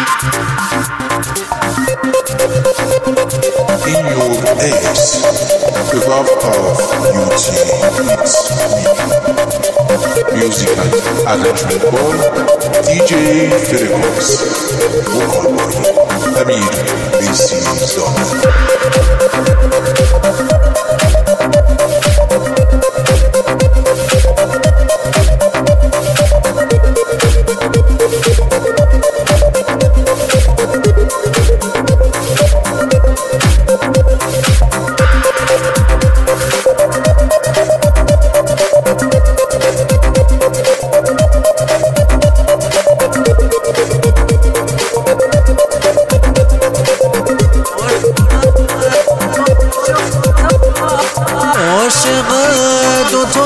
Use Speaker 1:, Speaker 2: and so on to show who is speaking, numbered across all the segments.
Speaker 1: In your ears, above of UT Beats Music and arrangement by DJ Feregox. Vocal by Amir Bisi Zona.
Speaker 2: عاشق دوتا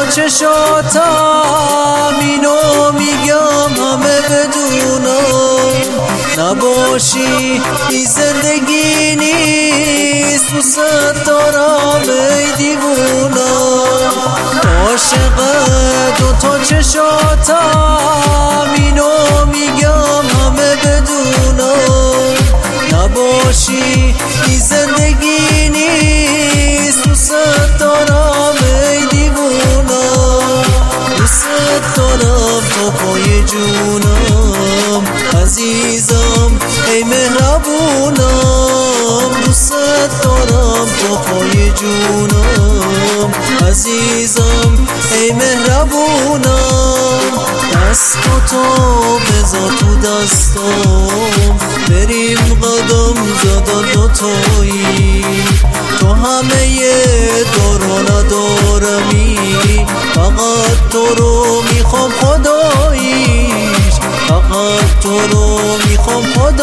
Speaker 2: چشاتم اینو میگم همه بدونم نباشی این زندگی نیست دوست دارم ای دیوونم عاشق دوتا چشاتم اینو میگم همه بدونم نباشی این زندگی نیست دوست دارم ای دیوونم دوست دارم تا پای جونم عزیزم ای مهربونم دوست دارم تا پای جونم عزیزم ای مهربونم دستاتو بذار تو دستم بریم قدم زدن دوتایی تو همه دارو ندارمی فقط تو رو میخوام خداییش فقط تو رو میخوام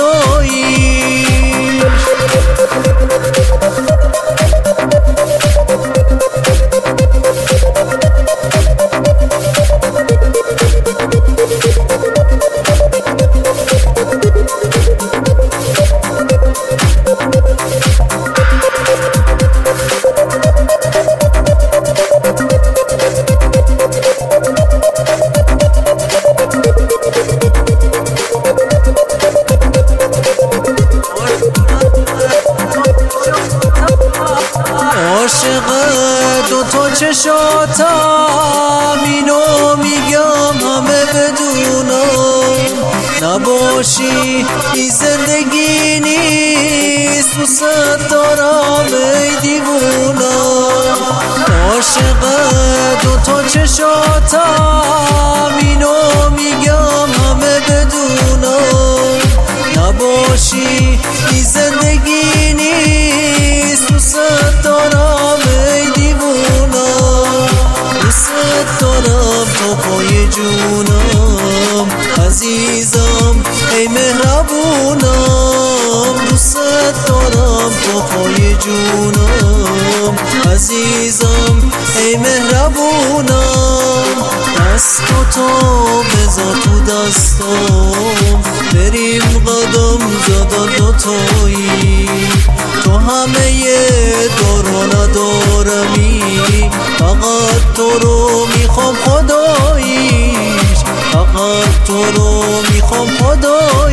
Speaker 2: خداییش عاشق دوتا چشاتم اینو میگم همه بدونم نباشی این زندگی نیست دوست دارم ای دیوونم عاشق دوتا چشاتم اینو میگم همه بدونم نباشی این زندگی نیست دوست دارم ای دیوونم دوست دارم تا پای جونم عزیزم ای مهربونم دوست دارم تا پای جونم عزیزم ای مهربونم دستاتو بذار تو دستم بریم قدم زدن دوتایی تو همه دارو ندارمی فقط تو رو میخوام خداییش فقط تو رو میخوام خداییش